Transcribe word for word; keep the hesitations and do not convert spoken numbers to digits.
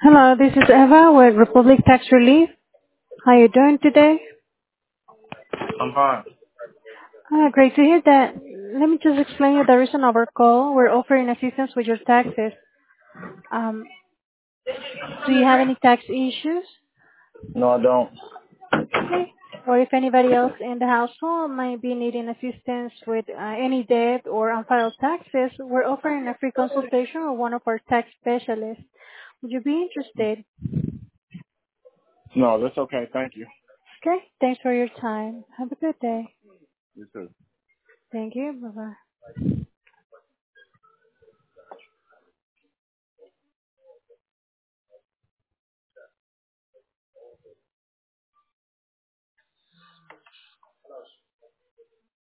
Hello, this is Eva with Republic Tax Relief. How you doing today? I'm fine. Ah, great to hear that. Let me just explain you the reason of our call. We're offering assistance with your taxes. Um, do you have any tax issues? No, I don't. Okay. Or if anybody else in the household might be needing assistance with uh, any debt or unfiled taxes, we're offering a free consultation with one of our tax specialists. Would you be interested? No, that's okay. Thank you. Okay. Thanks for your time. Have a good day. You too. Thank you. Bye-bye.